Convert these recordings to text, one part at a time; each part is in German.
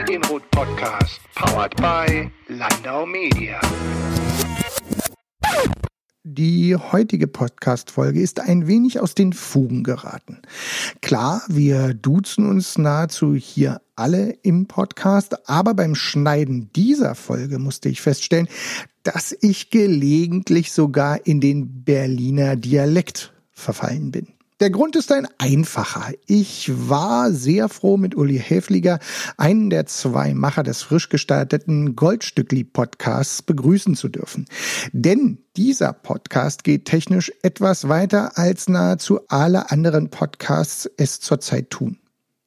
Podcast, powered by Landau Media. Die heutige Podcast-Folge ist ein wenig aus den Fugen geraten. Klar, wir duzen uns nahezu hier alle im Podcast, aber beim Schneiden dieser Folge musste ich feststellen, dass ich gelegentlich sogar in den Berliner Dialekt verfallen bin. Der Grund ist ein einfacher. Ich war sehr froh, mit Uli Häfliger, einen der zwei Macher des frisch gestarteten Goldstückli-Podcasts, begrüßen zu dürfen. Denn dieser Podcast geht technisch etwas weiter, als nahezu alle anderen Podcasts es zurzeit tun.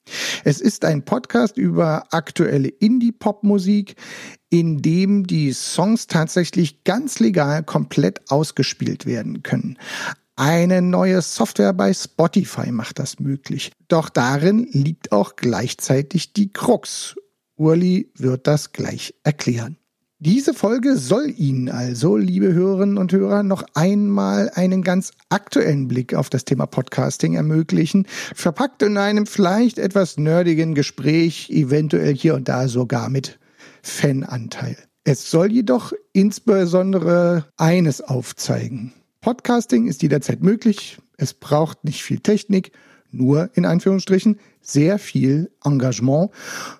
Es ist ein Podcast über aktuelle Indie-Pop-Musik, in dem die Songs tatsächlich ganz legal komplett ausgespielt werden können. Eine neue Software bei Spotify macht das möglich. Doch darin liegt auch gleichzeitig die Krux. Uli wird das gleich erklären. Diese Folge soll Ihnen also, liebe Hörerinnen und Hörer, noch einmal einen ganz aktuellen Blick auf das Thema Podcasting ermöglichen, verpackt in einem vielleicht etwas nerdigen Gespräch, eventuell hier und da sogar mit Fananteil. Es soll jedoch insbesondere eines aufzeigen. Podcasting ist jederzeit möglich, es braucht nicht viel Technik, nur in Anführungsstrichen sehr viel Engagement.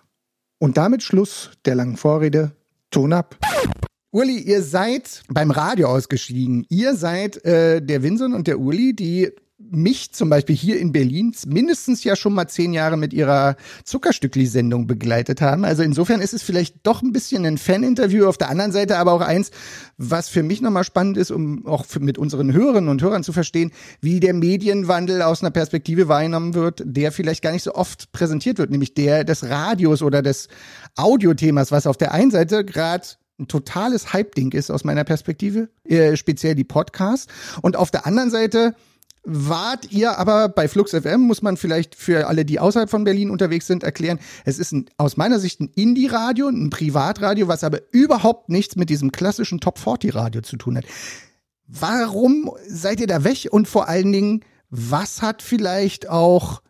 Und damit Schluss der langen Vorrede, Ton ab. Uli, ihr seid beim Radio ausgestiegen. Ihr seid der Vincent und der Uli, die mich zum Beispiel hier in Berlin mindestens ja schon mal 10 Jahre mit ihrer Zuckerstückli-Sendung begleitet haben. Also insofern ist es vielleicht doch ein bisschen ein Fan-Interview. Auf der anderen Seite aber auch eins, was für mich nochmal spannend ist, um auch mit unseren Hörerinnen und Hörern zu verstehen, wie der Medienwandel aus einer Perspektive wahrgenommen wird, der vielleicht gar nicht so oft präsentiert wird, nämlich der des Radios oder des Audiothemas, was auf der einen Seite gerade ein totales Hype-Ding ist aus meiner Perspektive, speziell die Podcasts. Und auf der anderen Seite wart ihr aber bei Flux FM, muss man vielleicht für alle, die außerhalb von Berlin unterwegs sind, erklären. Es ist aus meiner Sicht ein Indie-Radio, ein Privatradio, was aber überhaupt nichts mit diesem klassischen Top-40-Radio zu tun hat. Warum seid ihr da weg? Und vor allen Dingen, was hat vielleicht auch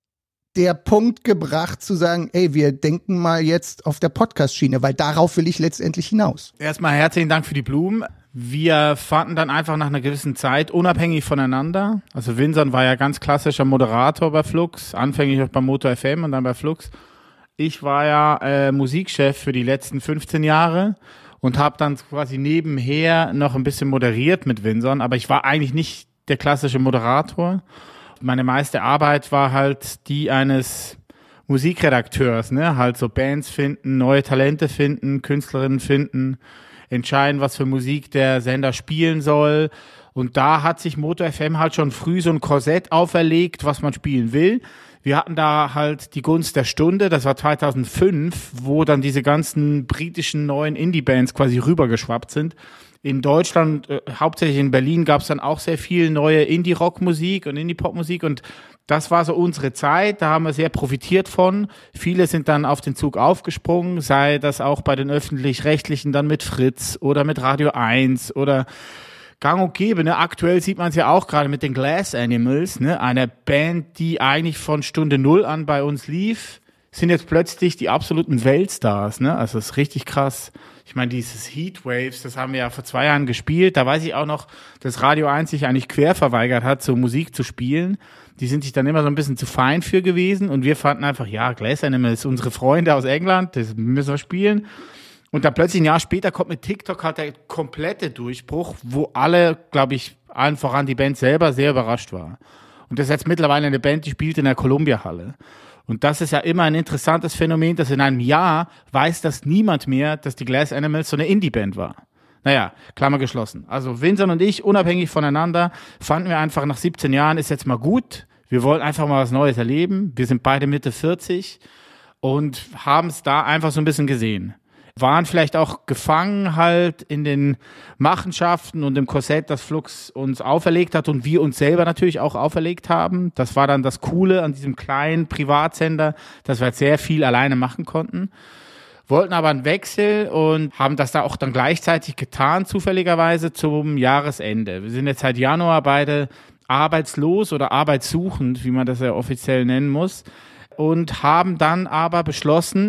der Punkt gebracht, zu sagen, ey, wir denken mal jetzt auf der Podcast-Schiene, weil darauf will ich letztendlich hinaus. Erstmal herzlichen Dank für die Blumen. Wir fanden dann einfach nach einer gewissen Zeit unabhängig voneinander. Also Vincent war ja ganz klassischer Moderator bei Flux, anfänglich auch bei Moto FM und dann bei Flux. Ich war ja Musikchef für die letzten 15 Jahre und habe dann quasi nebenher noch ein bisschen moderiert mit Vincent, aber ich war eigentlich nicht der klassische Moderator. Meine meiste Arbeit war halt die eines Musikredakteurs, ne? Halt so Bands finden, neue Talente finden, Künstlerinnen finden, entscheiden, was für Musik der Sender spielen soll. Und da hat sich Moto FM halt schon früh so ein Korsett auferlegt, was man spielen will. Wir hatten da halt die Gunst der Stunde, das war 2005, wo dann diese ganzen britischen neuen Indie-Bands quasi rübergeschwappt sind. In Deutschland, hauptsächlich in Berlin, gab es dann auch sehr viel neue Indie-Rock-Musik und Indie-Pop-Musik und das war so unsere Zeit, da haben wir sehr profitiert von. Viele sind dann auf den Zug aufgesprungen, sei das auch bei den Öffentlich-Rechtlichen dann mit Fritz oder mit Radio 1 oder gang und gäbe. Ne? Aktuell sieht man es ja auch gerade mit den Glass Animals, ne? Einer Band, die eigentlich von Stunde 0 an bei uns lief, sind jetzt plötzlich die absoluten Weltstars. Ne? Also das ist richtig krass. Ich meine, dieses Heatwaves, das haben wir ja vor 2 Jahren gespielt. Da weiß ich auch noch, dass Radio 1 sich eigentlich quer verweigert hat, so Musik zu spielen. Die sind sich dann immer so ein bisschen zu fein für gewesen. Und wir fanden einfach, ja, Glass Animals, unsere Freunde aus England, das müssen wir spielen. Und dann plötzlich ein Jahr später kommt mit TikTok halt der komplette Durchbruch, wo alle, glaube ich, allen voran die Band selber sehr überrascht war. Und das ist jetzt mittlerweile eine Band, die spielt in der Columbia-Halle. Und das ist ja immer ein interessantes Phänomen, dass in einem Jahr weiß das niemand mehr, dass die Glass Animals so eine Indie-Band war. Naja, Klammer geschlossen. Also Vincent und ich, unabhängig voneinander, fanden wir einfach nach 17 Jahren, ist jetzt mal gut. Wir wollen einfach mal was Neues erleben. Wir sind beide Mitte 40 und haben es da einfach so ein bisschen gesehen. Waren vielleicht auch gefangen halt in den Machenschaften und dem Korsett, das Flux uns auferlegt hat und wir uns selber natürlich auch auferlegt haben. Das war dann das Coole an diesem kleinen Privatsender, dass wir halt sehr viel alleine machen konnten. Wollten aber einen Wechsel und haben das da auch dann gleichzeitig getan, zufälligerweise zum Jahresende. Wir sind jetzt seit Januar beide arbeitslos oder arbeitssuchend, wie man das ja offiziell nennen muss, und haben dann aber beschlossen,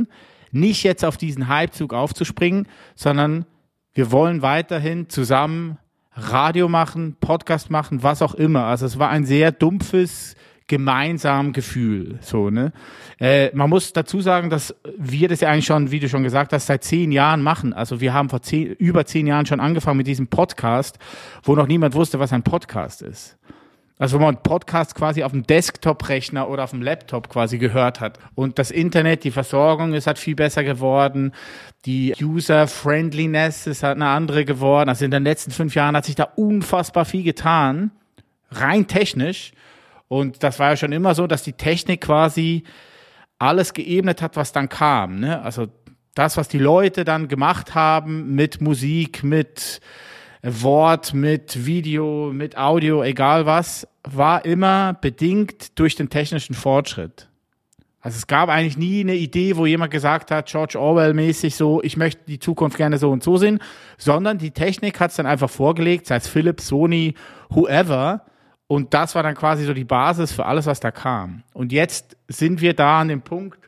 nicht jetzt auf diesen Hypezug aufzuspringen, sondern wir wollen weiterhin zusammen Radio machen, Podcast machen, was auch immer. Also es war ein sehr dumpfes, gemeinsames Gefühl. So, ne? Man muss dazu sagen, dass wir das ja eigentlich schon, wie du schon gesagt hast, seit 10 Jahren machen. Also wir haben über 10 Jahren schon angefangen mit diesem Podcast, wo noch niemand wusste, was ein Podcast ist. Also wo man Podcast quasi auf dem Desktop-Rechner oder auf dem Laptop quasi gehört hat. Und das Internet, die Versorgung ist halt viel besser geworden. Die User-Friendliness ist halt eine andere geworden. Also in den letzten 5 Jahren hat sich da unfassbar viel getan. Rein technisch. Und das war ja schon immer so, dass die Technik quasi alles geebnet hat, was dann kam, ne? Also das, was die Leute dann gemacht haben mit Musik, mit Wort, mit Video, mit Audio, egal was, war immer bedingt durch den technischen Fortschritt. Also es gab eigentlich nie eine Idee, wo jemand gesagt hat, George Orwell-mäßig so, ich möchte die Zukunft gerne so und so sehen, sondern die Technik hat es dann einfach vorgelegt, sei es Philips, Sony, whoever. Und das war dann quasi so die Basis für alles, was da kam. Und jetzt sind wir da an dem Punkt,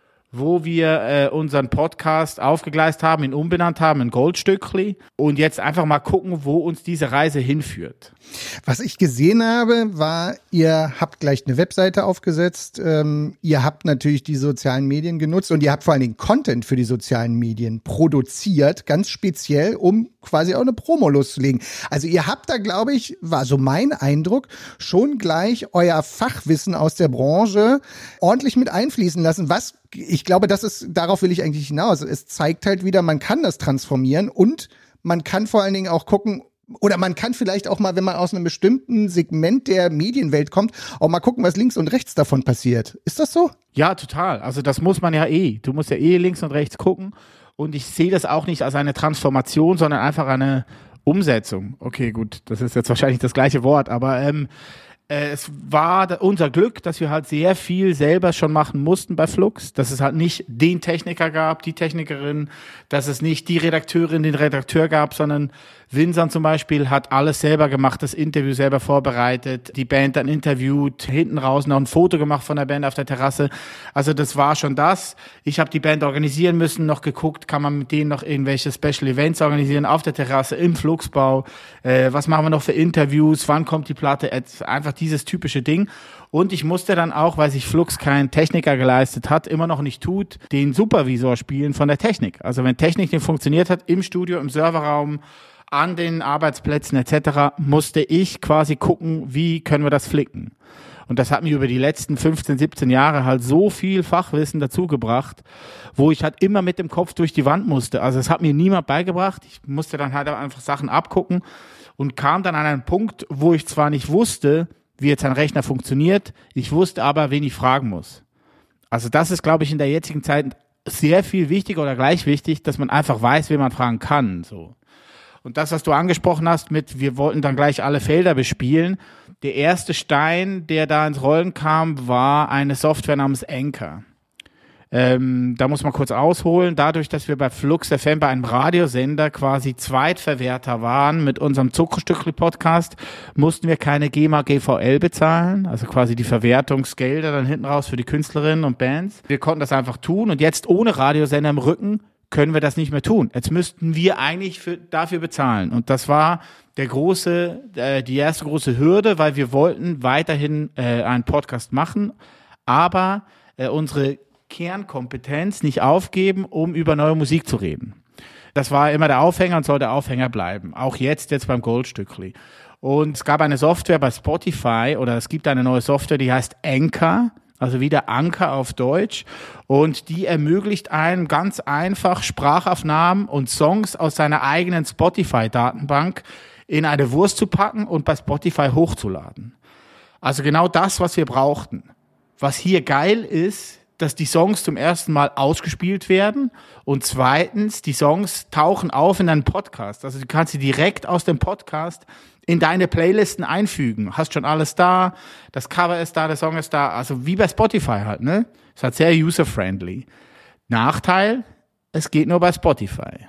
wo wir unseren Podcast aufgegleist haben, ihn umbenannt haben in Goldstückli und jetzt einfach mal gucken, wo uns diese Reise hinführt. Was ich gesehen habe, war, ihr habt gleich eine Webseite aufgesetzt, ihr habt natürlich die sozialen Medien genutzt und ihr habt vor allen Dingen Content für die sozialen Medien produziert, ganz speziell, um quasi auch eine Promo loszulegen. Also ihr habt da, glaube ich, war so mein Eindruck, schon gleich euer Fachwissen aus der Branche ordentlich mit einfließen lassen, was ich glaube, darauf will ich eigentlich hinaus. Es zeigt halt wieder, man kann das transformieren und man kann vor allen Dingen auch gucken, oder man kann vielleicht auch mal, wenn man aus einem bestimmten Segment der Medienwelt kommt, auch mal gucken, was links und rechts davon passiert. Ist das so? Ja, total. Also das muss man ja eh. Du musst ja eh links und rechts gucken. Und ich sehe das auch nicht als eine Transformation, sondern einfach eine Umsetzung. Okay, gut, das ist jetzt wahrscheinlich das gleiche Wort, aber es war unser Glück, dass wir halt sehr viel selber schon machen mussten bei Flux, dass es halt nicht den Techniker gab, die Technikerin, dass es nicht die Redakteurin, den Redakteur gab, sondern Vincent zum Beispiel hat alles selber gemacht, das Interview selber vorbereitet, die Band dann interviewt, hinten raus noch ein Foto gemacht von der Band auf der Terrasse. Also das war schon das. Ich habe die Band organisieren müssen, noch geguckt, kann man mit denen noch irgendwelche Special Events organisieren auf der Terrasse, im Fluxbau. Was machen wir noch für Interviews? Wann kommt die Platte? Einfach dieses typische Ding. Und ich musste dann auch, weil sich Flux kein Techniker geleistet hat, immer noch nicht tut, den Supervisor spielen von der Technik. Also wenn Technik nicht funktioniert hat, im Studio, im Serverraum, an den Arbeitsplätzen etc., musste ich quasi gucken, wie können wir das flicken. Und das hat mir über die letzten 15, 17 Jahre halt so viel Fachwissen dazugebracht, wo ich halt immer mit dem Kopf durch die Wand musste. Also es hat mir niemand beigebracht. Ich musste dann halt einfach Sachen abgucken und kam dann an einen Punkt, wo ich zwar nicht wusste, wie jetzt ein Rechner funktioniert, ich wusste aber, wen ich fragen muss. Also das ist, glaube ich, in der jetzigen Zeit sehr viel wichtiger oder gleich wichtig, dass man einfach weiß, wen man fragen kann, so. Und das, was du angesprochen hast mit, wir wollten dann gleich alle Felder bespielen. Der erste Stein, der da ins Rollen kam, war eine Software namens Anchor. Da muss man kurz ausholen. Dadurch, dass wir bei Flux FM, bei einem Radiosender quasi Zweitverwerter waren mit unserem Zuckerstückli-Podcast, mussten wir keine GEMA GVL bezahlen, also quasi die Verwertungsgelder dann hinten raus für die Künstlerinnen und Bands. Wir konnten das einfach tun und jetzt ohne Radiosender im Rücken können wir das nicht mehr tun. Jetzt müssten wir eigentlich dafür bezahlen. Und das war die erste große Hürde, weil wir wollten weiterhin einen Podcast machen, aber unsere Kernkompetenz nicht aufgeben, um über neue Musik zu reden. Das war immer der Aufhänger und soll der Aufhänger bleiben. Auch jetzt beim Goldstückli. Und es gab eine Software bei Spotify oder es gibt eine neue Software, die heißt Anchor. Also wieder Anker auf Deutsch. Und die ermöglicht einem ganz einfach Sprachaufnahmen und Songs aus seiner eigenen Spotify-Datenbank in eine Wurst zu packen und bei Spotify hochzuladen. Also genau das, was wir brauchten. Was hier geil ist, dass die Songs zum ersten Mal ausgespielt werden und zweitens, die Songs tauchen auf in einen Podcast. Also du kannst sie direkt aus dem Podcast in deine Playlisten einfügen. Hast schon alles da, das Cover ist da, der Song ist da, also wie bei Spotify halt, ne? Ist halt sehr user-friendly. Nachteil, es geht nur bei Spotify.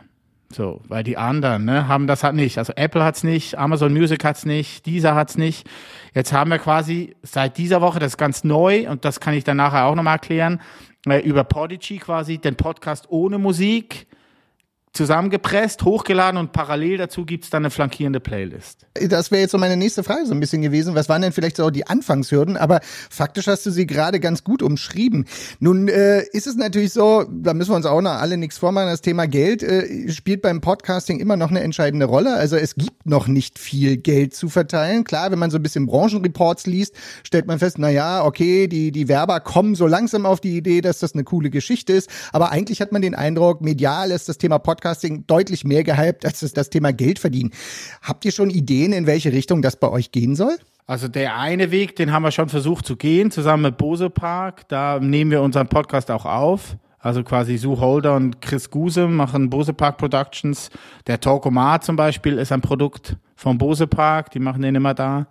So, weil die anderen, ne, haben das halt nicht. Also Apple hat's nicht, Amazon Music hat's nicht, Deezer hat's nicht. Jetzt haben wir quasi seit dieser Woche, das ist ganz neu und das kann ich dann nachher auch nochmal erklären, über Podigy quasi den Podcast ohne Musik zusammengepresst, hochgeladen und parallel dazu gibt's dann eine flankierende Playlist. Das wäre jetzt so meine nächste Frage so ein bisschen gewesen. Was waren denn vielleicht so die Anfangshürden? Aber faktisch hast du sie gerade ganz gut umschrieben. Nun ist es natürlich so, da müssen wir uns auch noch alle nichts vormachen, das Thema Geld spielt beim Podcasting immer noch eine entscheidende Rolle. Also es gibt noch nicht viel Geld zu verteilen. Klar, wenn man so ein bisschen Branchenreports liest, stellt man fest, okay, die Werber kommen so langsam auf die Idee, dass das eine coole Geschichte ist. Aber eigentlich hat man den Eindruck, medial ist das Thema Podcasting deutlich mehr gehypt, als es das Thema Geld verdienen. Habt ihr schon Ideen, in welche Richtung das bei euch gehen soll? Also der eine Weg, den haben wir schon versucht zu gehen, zusammen mit Bose Park. Da nehmen wir unseren Podcast auch auf. Also quasi Sue Holder und Chris Guse machen Bose Park Productions. Der Talkomar zum Beispiel ist ein Produkt von Bose Park, die machen den immer da.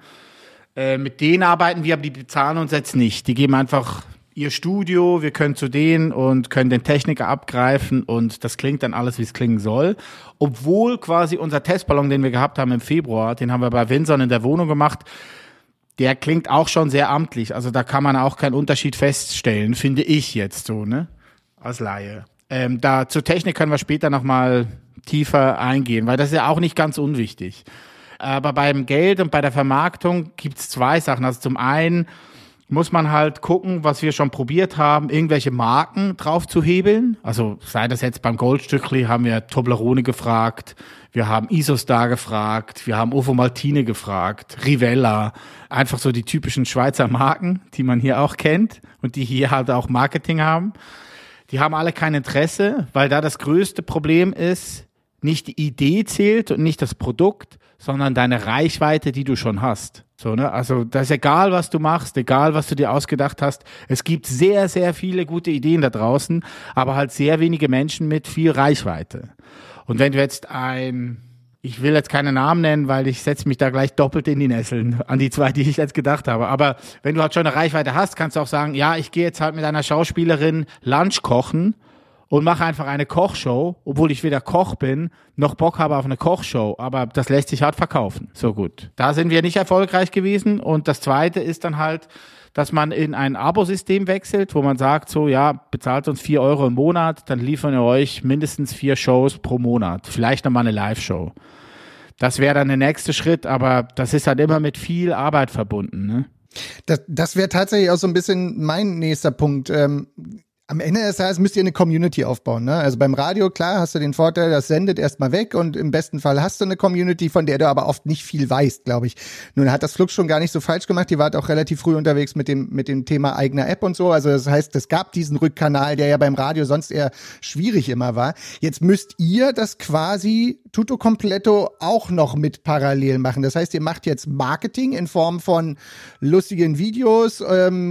Mit denen arbeiten wir, aber die bezahlen uns jetzt nicht. Die geben einfach ihr Studio, wir können zu denen und können den Techniker abgreifen und das klingt dann alles, wie es klingen soll. Obwohl quasi unser Testballon, den wir gehabt haben im Februar, den haben wir bei Winson in der Wohnung gemacht, der klingt auch schon sehr amtlich. Also da kann man auch keinen Unterschied feststellen, finde ich jetzt so, ne? Als Laie. Da zur Technik können wir später nochmal tiefer eingehen, weil das ist ja auch nicht ganz unwichtig. Aber beim Geld und bei der Vermarktung gibt's zwei Sachen. Also zum einen muss man halt gucken, was wir schon probiert haben, irgendwelche Marken drauf zu hebeln. Also sei das jetzt beim Goldstückli, haben wir Toblerone gefragt, wir haben Isostar gefragt, wir haben Ovomaltine gefragt, Rivella, einfach so die typischen Schweizer Marken, die man hier auch kennt und die hier halt auch Marketing haben. Die haben alle kein Interesse, weil da das größte Problem ist, nicht die Idee zählt und nicht das Produkt, sondern deine Reichweite, die du schon hast. So, ne? Also das ist egal, was du machst, egal, was du dir ausgedacht hast. Es gibt sehr, sehr viele gute Ideen da draußen, aber halt sehr wenige Menschen mit viel Reichweite. Und wenn du jetzt ich will jetzt keine Namen nennen, weil ich setze mich da gleich doppelt in die Nesseln an die zwei, die ich jetzt gedacht habe. Aber wenn du halt schon eine Reichweite hast, kannst du auch sagen, ja, ich gehe jetzt halt mit einer Schauspielerin Lunch kochen und mache einfach eine Kochshow, obwohl ich weder Koch bin, noch Bock habe auf eine Kochshow. Aber das lässt sich halt verkaufen. So gut. Da sind wir nicht erfolgreich gewesen. Und das Zweite ist dann halt, dass man in ein Abosystem wechselt, wo man sagt so, ja, bezahlt uns 4 Euro im Monat, dann liefern wir euch mindestens 4 Shows pro Monat. Vielleicht nochmal eine Live-Show. Das wäre dann der nächste Schritt, aber das ist halt immer mit viel Arbeit verbunden, ne? Das wäre tatsächlich auch so ein bisschen mein nächster Punkt. Am Ende des Tages müsst ihr eine Community aufbauen, ne? Also beim Radio, klar, hast du den Vorteil, das sendet erstmal weg und im besten Fall hast du eine Community, von der du aber oft nicht viel weißt, glaube ich. Nun hat das Flux schon gar nicht so falsch gemacht, die wart auch relativ früh unterwegs mit dem Thema eigener App und so, also das heißt, es gab diesen Rückkanal, der ja beim Radio sonst eher schwierig immer war. Jetzt müsst ihr das quasi tutto completo auch noch mit parallel machen. Das heißt, ihr macht jetzt Marketing in Form von lustigen Videos,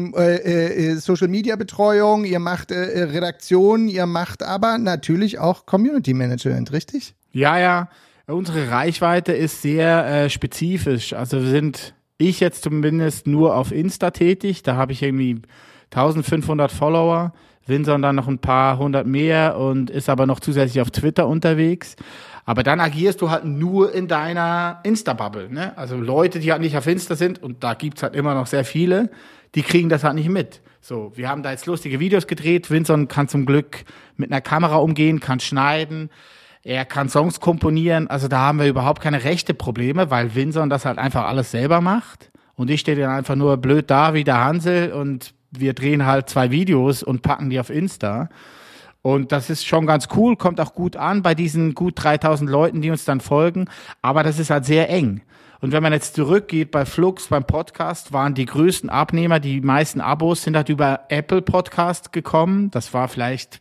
Social-Media-Betreuung, ihr macht Redaktion, ihr macht aber natürlich auch Community Management, richtig? Ja. Unsere Reichweite ist sehr spezifisch. Also ich jetzt zumindest nur auf Insta tätig. Da habe ich irgendwie 1500 Follower. Winson dann noch ein paar hundert mehr und ist aber noch zusätzlich auf Twitter unterwegs. Aber dann agierst du halt nur in deiner Insta-Bubble, ne? Also Leute, die halt nicht auf Insta sind, und da gibt's halt immer noch sehr viele, die kriegen das halt nicht mit. So, wir haben da jetzt lustige Videos gedreht. Winson kann zum Glück mit einer Kamera umgehen, kann schneiden, er kann Songs komponieren. Also da haben wir überhaupt keine rechte Probleme, weil Winson das halt einfach alles selber macht. Und ich stehe dann einfach nur blöd da wie der Hansel und wir drehen halt 2 Videos und packen die auf Insta. Und das ist schon ganz cool, kommt auch gut an bei diesen gut 3000 Leuten, die uns dann folgen. Aber das ist halt sehr eng. Und wenn man jetzt zurückgeht bei Flux, beim Podcast, waren die größten Abnehmer, die meisten Abos sind halt über Apple Podcast gekommen. Das war vielleicht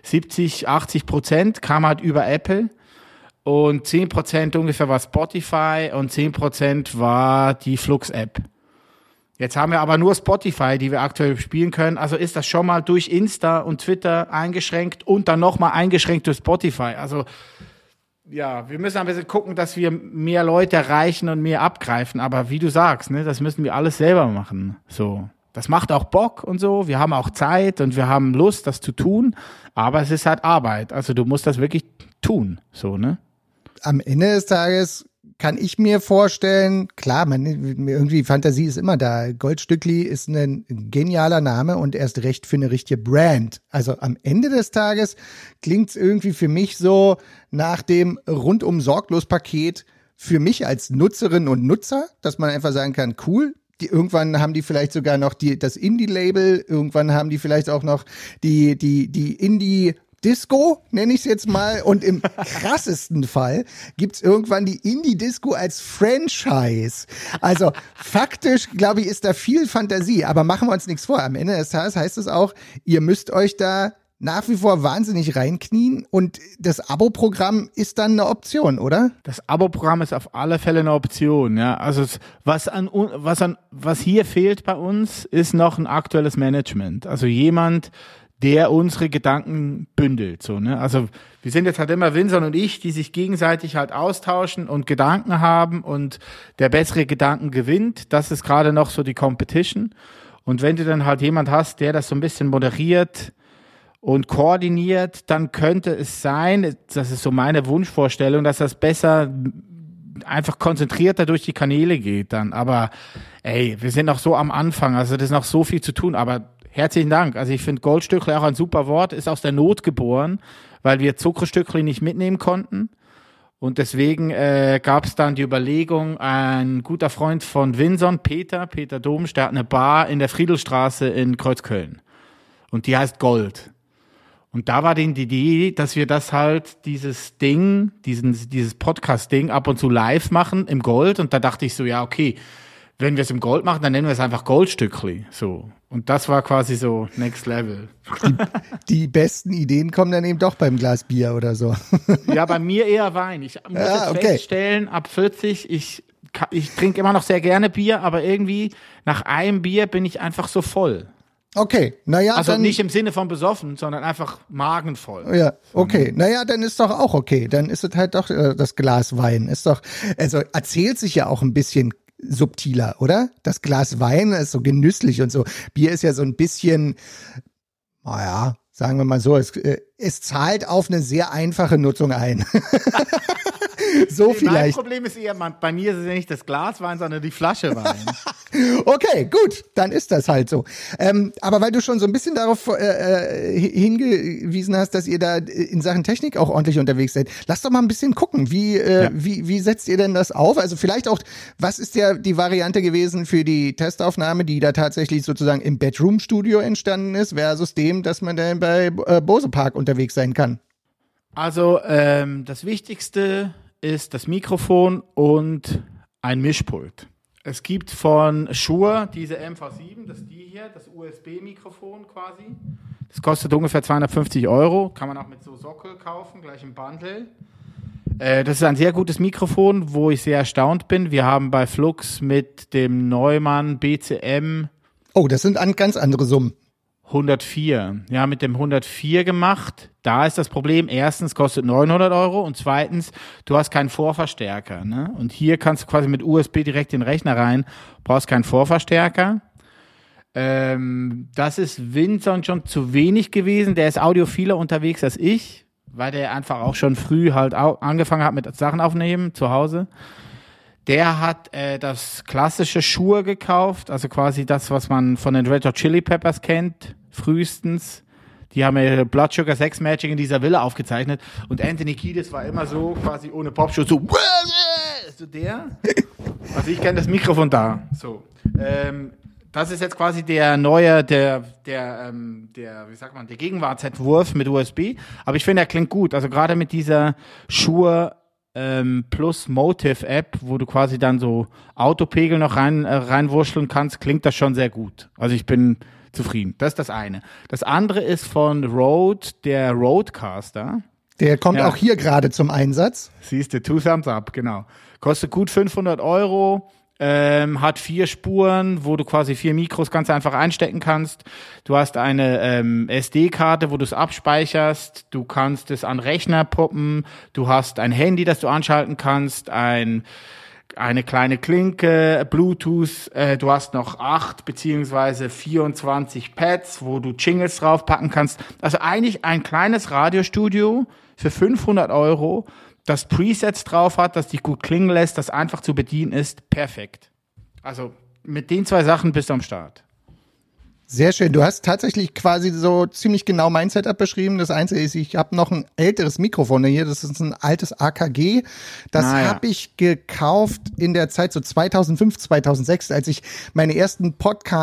70-80%, kam halt über Apple. Und 10% ungefähr war Spotify und 10% war die Flux-App. Jetzt haben wir aber nur Spotify, die wir aktuell spielen können. Also ist das schon mal durch Insta und Twitter eingeschränkt und dann nochmal eingeschränkt durch Spotify. Also ja, wir müssen ein bisschen gucken, dass wir mehr Leute erreichen und mehr abgreifen. Aber wie du sagst, ne, das müssen wir alles selber machen. So, das macht auch Bock und so. Wir haben auch Zeit und wir haben Lust, das zu tun. Aber es ist halt Arbeit. Also du musst das wirklich tun, so, ne? Am Ende des Tages kann ich mir vorstellen, klar, irgendwie Fantasie ist immer da. Goldstückli ist ein genialer Name und erst recht für eine richtige Brand. Also am Ende des Tages klingt es irgendwie für mich so nach dem rundum sorglos Paket für mich als Nutzerin und Nutzer, dass man einfach sagen kann, cool. Irgendwann haben die vielleicht sogar noch das Indie-Label, irgendwann haben die vielleicht auch noch die Indie-Disco, nenne ich es jetzt mal, und im krassesten Fall gibt's irgendwann die Indie-Disco als Franchise. Also faktisch, glaube ich, ist da viel Fantasie, aber machen wir uns nichts vor. Am Ende des Tages heißt es auch, ihr müsst euch da nach wie vor wahnsinnig reinknien und das Abo-Programm ist dann eine Option, oder? Das Abo-Programm ist auf alle Fälle eine Option, ja. Also was hier fehlt bei uns, ist noch ein aktuelles Management. Also jemand, der unsere Gedanken bündelt, so, ne? Also wir sind jetzt halt immer Vincent und ich, die sich gegenseitig halt austauschen und Gedanken haben und der bessere Gedanken gewinnt. Das ist gerade noch so die Competition. Und wenn du dann halt jemand hast, der das so ein bisschen moderiert und koordiniert, dann könnte es sein, das ist so meine Wunschvorstellung, dass das besser einfach konzentrierter durch die Kanäle geht dann. Aber ey, wir sind noch so am Anfang, also das ist noch so viel zu tun, aber herzlichen Dank. Also ich finde Goldstückli auch ein super Wort, ist aus der Not geboren, weil wir Zuckerstückli nicht mitnehmen konnten. Und deswegen gab es dann die Überlegung, ein guter Freund von Vincent, Peter Domsch, der hat eine Bar in der Friedelstraße in Kreuzköln. Und die heißt Gold. Und da war denen die Idee, dass wir das halt, dieses Podcast-Ding ab und zu live machen im Gold. Und da dachte ich so, ja, okay, wenn wir es im Gold machen, dann nennen wir es einfach Goldstückli. So. Und das war quasi so Next Level. Die besten Ideen kommen dann eben doch beim Glas Bier oder so. Ja, bei mir eher Wein. Ich muss jetzt feststellen, ab 40, ich trinke immer noch sehr gerne Bier, aber irgendwie nach einem Bier bin ich einfach so voll. Okay, naja. Also dann, nicht im Sinne von besoffen, sondern einfach magenvoll. Ja, okay. Naja, dann ist doch auch okay. Dann ist es halt doch das Glas Wein. Ist doch, also erzählt sich ja auch ein bisschen subtiler, oder? Das Glas Wein ist so genüsslich und so. Bier ist ja so ein bisschen, naja, sagen wir mal so, es zahlt auf eine sehr einfache Nutzung ein. So vielleicht. Mein Problem ist eher, bei mir ist es ja nicht das Glas Wein, sondern die Flasche Wein. Okay, gut, dann ist das halt so. Aber weil du schon so ein bisschen darauf hingewiesen hast, dass ihr da in Sachen Technik auch ordentlich unterwegs seid, lass doch mal ein bisschen gucken, wie setzt ihr denn das auf? Also vielleicht auch, was ist die Variante gewesen für die Testaufnahme, die da tatsächlich sozusagen im Bedroom-Studio entstanden ist, versus dem, dass man dann bei Bose Park unterwegs sein kann? Also das Wichtigste ist das Mikrofon und ein Mischpult. Es gibt von Shure diese MV7, das ist die hier, das USB-Mikrofon quasi. Das kostet ungefähr 250 €, kann man auch mit so Sockel kaufen, gleich im Bundle. Das ist ein sehr gutes Mikrofon, wo ich sehr erstaunt bin. Wir haben bei Flux mit dem Neumann BCM... Oh, das sind ganz andere Summen. 104. Ja, mit dem 104 gemacht. Da ist das Problem, erstens kostet 900 € und zweitens, du hast keinen Vorverstärker. Ne? Und hier kannst du quasi mit USB direkt in den Rechner rein, brauchst keinen Vorverstärker. Das ist Vincent schon zu wenig gewesen. Der ist audiophiler unterwegs als ich, weil der einfach auch schon früh halt angefangen hat mit Sachen aufnehmen zu Hause. Der hat das klassische Shure gekauft, also quasi das, was man von den Red Hot Chili Peppers kennt, frühestens. Die haben ja Blood Sugar Sex Magic in dieser Villa aufgezeichnet und Anthony Kiedis war immer so, quasi ohne Popshow, so der. Also ich kenne das Mikrofon da. So. Das ist jetzt quasi der neue, wie sagt man, der Gegenwartsentwurf mit USB. Aber ich finde, er klingt gut. Also gerade mit dieser Shure Plus Motive App, wo du quasi dann so Autopegel noch reinwurschteln kannst, klingt das schon sehr gut. Also ich bin zufrieden. Das ist das eine. Das andere ist von Rode, der Rodecaster. Der kommt auch hier gerade zum Einsatz. Siehst du, 2 Thumbs up, genau. Kostet gut 500 €. Hat 4 Spuren, wo du quasi 4 Mikros ganz einfach einstecken kannst. Du hast eine SD-Karte, wo du es abspeicherst. Du kannst es an Rechner poppen. Du hast ein Handy, das du anschalten kannst. Ein eine kleine Klinke, Bluetooth, du hast noch 8 beziehungsweise 24 Pads, wo du Jingles draufpacken kannst. Also eigentlich ein kleines Radiostudio für 500 €, das Presets drauf hat, das dich gut klingen lässt, das einfach zu bedienen ist, perfekt. Also mit den 2 Sachen bist du am Start. Sehr schön. Du hast tatsächlich quasi so ziemlich genau mein Setup beschrieben. Das Einzige ist, ich habe noch ein älteres Mikrofon hier. Das ist ein altes AKG. Das habe ich gekauft in der Zeit so 2005, 2006, als ich meine ersten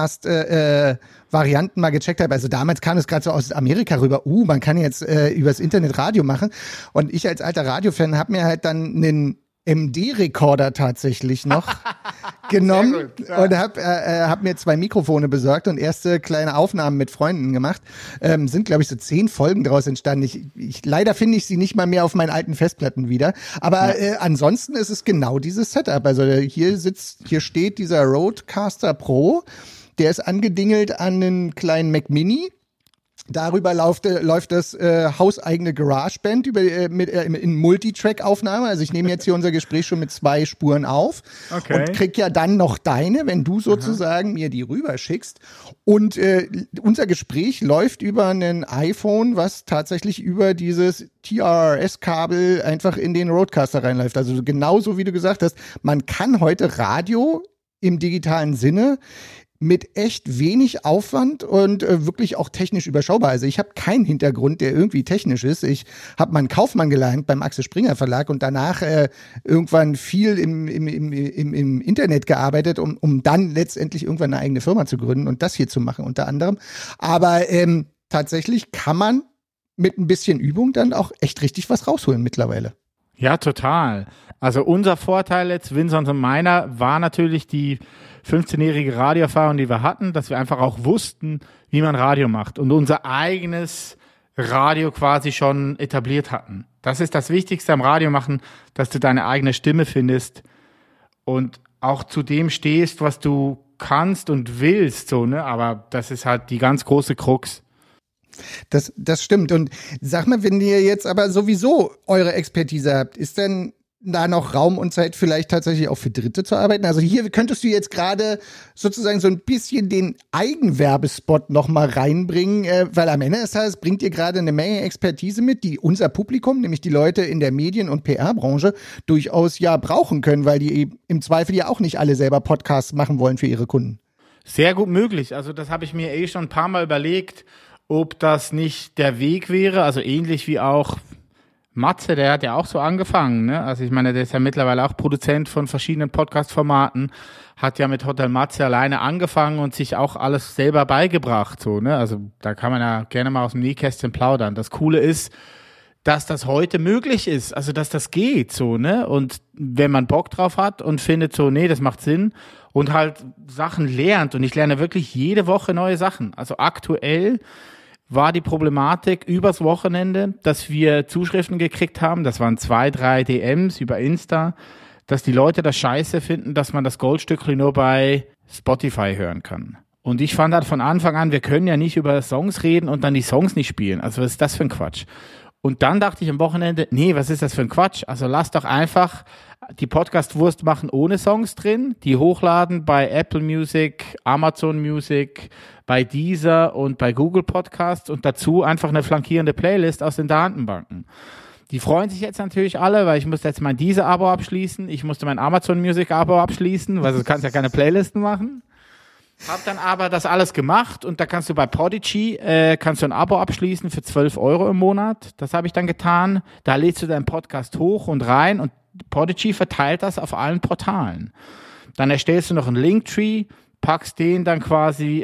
Podcast-Varianten mal gecheckt habe. Also damals kam es gerade so aus Amerika rüber. Man kann jetzt übers Internet Radio machen. Und ich als alter Radiofan habe mir halt dann einen MD-Rekorder tatsächlich noch genommen gut, ja. Und hab mir 2 Mikrofone besorgt und erste kleine Aufnahmen mit Freunden gemacht. Sind, glaube ich, so 10 Folgen daraus entstanden. Leider finde ich sie nicht mal mehr auf meinen alten Festplatten wieder. Aber ansonsten ist es genau dieses Setup. Also hier steht dieser Rodecaster Pro. Der ist angedingelt an einen kleinen Mac Mini. Darüber läuft das hauseigene GarageBand in Multitrack-Aufnahme. Also ich nehme jetzt hier unser Gespräch schon mit 2 Spuren auf und krieg ja dann noch deine, wenn du sozusagen mir die rüberschickst. Und unser Gespräch läuft über ein iPhone, was tatsächlich über dieses TRS-Kabel einfach in den Rodecaster reinläuft. Also genauso wie du gesagt hast, man kann heute Radio im digitalen Sinne mit echt wenig Aufwand und wirklich auch technisch überschaubar. Also ich habe keinen Hintergrund, der irgendwie technisch ist. Ich habe mal einen Kaufmann gelernt beim Axel Springer Verlag und danach irgendwann viel im Internet gearbeitet, um dann letztendlich irgendwann eine eigene Firma zu gründen und das hier zu machen unter anderem. Aber tatsächlich kann man mit ein bisschen Übung dann auch echt richtig was rausholen mittlerweile. Ja, total. Also unser Vorteil jetzt, Vincent und meiner, war natürlich die 15-jährige Radioerfahrung, die wir hatten, dass wir einfach auch wussten, wie man Radio macht und unser eigenes Radio quasi schon etabliert hatten. Das ist das Wichtigste am Radio machen, dass du deine eigene Stimme findest und auch zu dem stehst, was du kannst und willst, so, ne? Aber das ist halt die ganz große Krux. Das stimmt. Und sag mal, wenn ihr jetzt aber sowieso eure Expertise habt, ist denn da noch Raum und Zeit vielleicht tatsächlich auch für Dritte zu arbeiten? Also hier könntest du jetzt gerade sozusagen so ein bisschen den Eigenwerbespot noch mal reinbringen, weil am Ende des Tages bringt ihr gerade eine Menge Expertise mit, die unser Publikum, nämlich die Leute in der Medien- und PR-Branche, durchaus ja brauchen können, weil die im Zweifel ja auch nicht alle selber Podcasts machen wollen für ihre Kunden. Sehr gut möglich. Also das habe ich mir schon ein paar Mal überlegt, ob das nicht der Weg wäre, also ähnlich wie auch Matze, der hat ja auch so angefangen, ne? Also ich meine, der ist ja mittlerweile auch Produzent von verschiedenen Podcast-Formaten, hat ja mit Hotel Matze alleine angefangen und sich auch alles selber beigebracht, so, ne? Also da kann man ja gerne mal aus dem Nähkästchen plaudern. Das Coole ist, dass das heute möglich ist, also dass das geht, so, ne? Und wenn man Bock drauf hat und findet so, nee, das macht Sinn und halt Sachen lernt und ich lerne wirklich jede Woche neue Sachen. Also aktuell war die Problematik übers Wochenende, dass wir Zuschriften gekriegt haben, das waren 2, 3 DMs über Insta, dass die Leute das scheiße finden, dass man das Goldstückli nur bei Spotify hören kann. Und ich fand halt von Anfang an, wir können ja nicht über Songs reden und dann die Songs nicht spielen. Also was ist das für ein Quatsch? Und dann dachte ich am Wochenende, nee, was ist das für ein Quatsch? Also lass doch einfach die Podcast-Wurst machen ohne Songs drin, die hochladen bei Apple Music, Amazon Music, bei Deezer und bei Google Podcasts und dazu einfach eine flankierende Playlist aus den Datenbanken. Die freuen sich jetzt natürlich alle, weil ich musste jetzt mein Deezer-Abo abschließen, ich musste mein Amazon Music-Abo abschließen, weil du kannst ja keine Playlisten machen. Hab dann aber das alles gemacht und da kannst du bei Podigy kannst du ein Abo abschließen für 12 € im Monat. Das habe ich dann getan. Da lädst du deinen Podcast hoch und rein und Podigy verteilt das auf allen Portalen. Dann erstellst du noch einen Linktree, packst den dann quasi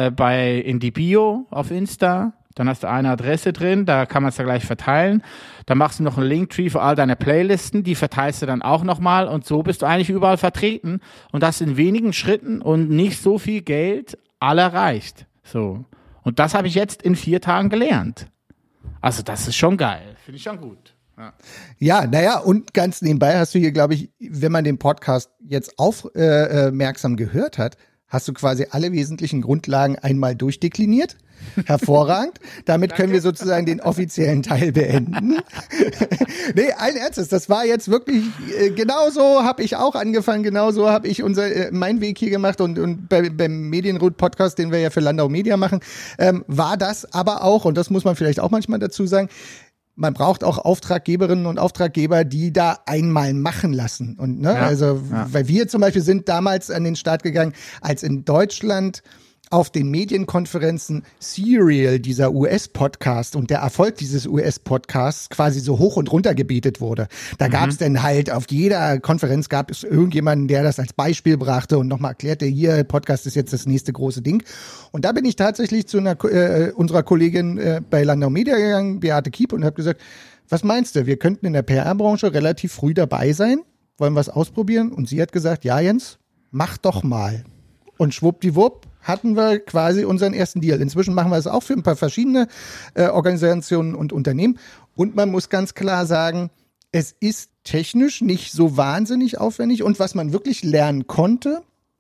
in die Bio auf Insta. Dann hast du eine Adresse drin, da kann man es ja gleich verteilen. Dann machst du noch einen Linktree für all deine Playlisten, die verteilst du dann auch nochmal und so bist du eigentlich überall vertreten und das in wenigen Schritten und nicht so viel Geld alle erreicht. So. Und das habe ich jetzt in 4 Tagen gelernt. Also das ist schon geil, finde ich schon gut. Ja, naja, und ganz nebenbei hast du hier, glaube ich, wenn man den Podcast jetzt aufmerksam gehört hat, hast du quasi alle wesentlichen Grundlagen einmal durchdekliniert. Hervorragend. Damit können wir sozusagen den offiziellen Teil beenden. Nee, allen Ernstes, das war jetzt wirklich, genauso habe ich auch angefangen, genauso habe ich meinen Weg hier gemacht und beim Medienroute-Podcast, den wir ja für Landau Media machen, war das aber auch, und das muss man vielleicht auch manchmal dazu sagen, man braucht auch Auftraggeberinnen und Auftraggeber, die da einmal machen lassen. Und weil wir zum Beispiel sind damals an den Start gegangen, als in Deutschland auf den Medienkonferenzen Serial, dieser US-Podcast und der Erfolg dieses US-Podcasts quasi so hoch und runter gebetet wurde. Da gab es dann halt, auf jeder Konferenz gab es irgendjemanden, der das als Beispiel brachte und nochmal erklärte, hier, Podcast ist jetzt das nächste große Ding. Und da bin ich tatsächlich zu unserer Kollegin bei Landau Media gegangen, Beate Kiep, und habe gesagt, was meinst du, wir könnten in der PR-Branche relativ früh dabei sein? Wollen wir es ausprobieren? Und sie hat gesagt, ja Jens, mach doch mal. Und schwuppdiwupp hatten wir quasi unseren ersten Deal. Inzwischen machen wir es auch für ein paar verschiedene Organisationen und Unternehmen. Und man muss ganz klar sagen, es ist technisch nicht so wahnsinnig aufwendig. Und was man wirklich lernen konnte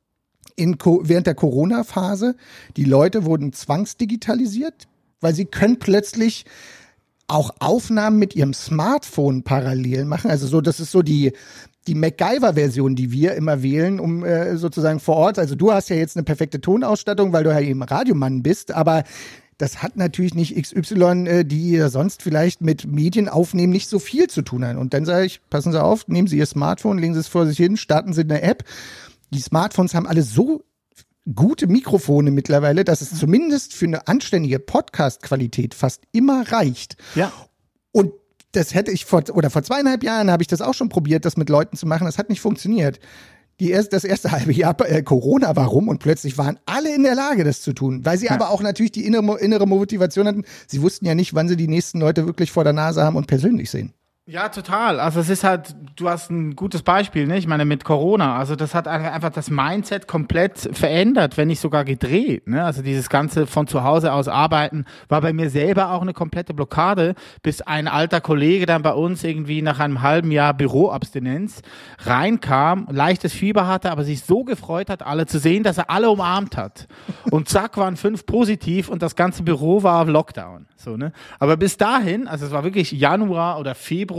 während der Corona-Phase, die Leute wurden zwangsdigitalisiert, weil sie können plötzlich auch Aufnahmen mit ihrem Smartphone parallel machen. Also so, das ist so die MacGyver-Version, die wir immer wählen, um sozusagen vor Ort, also du hast ja jetzt eine perfekte Tonausstattung, weil du ja eben Radiomann bist, aber das hat natürlich nicht XY, die sonst vielleicht mit Medien aufnehmen, nicht so viel zu tun haben. Und dann sage ich, passen Sie auf, nehmen Sie Ihr Smartphone, legen Sie es vor sich hin, starten Sie eine App. Die Smartphones haben alle so gute Mikrofone mittlerweile, dass es zumindest für eine anständige Podcast-Qualität fast immer reicht. Ja. Und das hätte ich vor 2,5 Jahren habe ich das auch schon probiert, das mit Leuten zu machen. Das hat nicht funktioniert. Das erste halbe Jahr Corona war rum und plötzlich waren alle in der Lage, das zu tun. Weil sie aber auch natürlich die innere Motivation hatten. Sie wussten ja nicht, wann sie die nächsten Leute wirklich vor der Nase haben und persönlich sehen. Ja, total. Also es ist halt, du hast ein gutes Beispiel, ne? Ich meine, mit Corona, also das hat einfach das Mindset komplett verändert, wenn nicht sogar gedreht, ne? Also dieses ganze von zu Hause aus arbeiten war bei mir selber auch eine komplette Blockade, bis ein alter Kollege dann bei uns irgendwie nach einem halben Jahr Büroabstinenz reinkam, leichtes Fieber hatte, aber sich so gefreut hat, alle zu sehen, dass er alle umarmt hat. Und zack, waren 5 positiv und das ganze Büro war auf Lockdown. So, ne? Aber bis dahin, also es war wirklich Januar oder Februar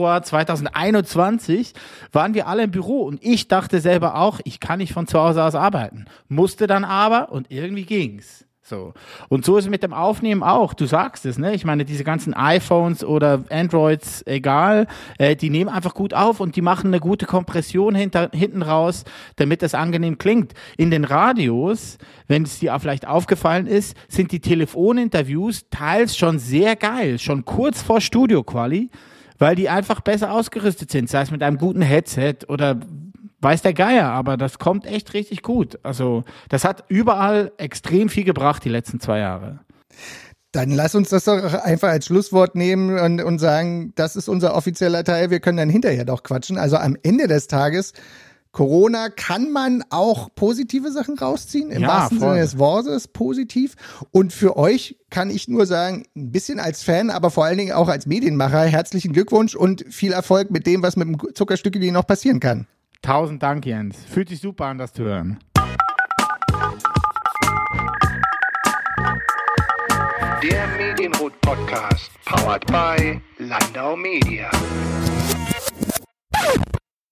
2021, waren wir alle im Büro und ich dachte selber auch, ich kann nicht von zu Hause aus arbeiten. Musste dann aber und irgendwie ging's. So. Und so ist es mit dem Aufnehmen auch. Du sagst es, ne? Ich meine, diese ganzen iPhones oder Androids, egal, die nehmen einfach gut auf und die machen eine gute Kompression hinten raus, damit das angenehm klingt. In den Radios, wenn es dir vielleicht aufgefallen ist, sind die Telefoninterviews teils schon sehr geil, schon kurz vor Studio-Quali, weil die einfach besser ausgerüstet sind, sei es mit einem guten Headset oder weiß der Geier, aber das kommt echt richtig gut. Also das hat überall extrem viel gebracht die letzten 2 Jahre. Dann lass uns das doch einfach als Schlusswort nehmen und sagen, das ist unser offizieller Teil, wir können dann hinterher doch quatschen. Also am Ende des Tages, Corona, kann man auch positive Sachen rausziehen, im wahrsten Sinne des Wortes, positiv. Und für euch kann ich nur sagen, ein bisschen als Fan, aber vor allen Dingen auch als Medienmacher, herzlichen Glückwunsch und viel Erfolg mit dem, was mit dem Zuckerstückeli noch passieren kann. 1000 Dank, Jens. Fühlt sich super an, das zu hören. Der Medienroute Podcast, powered by Landau Media.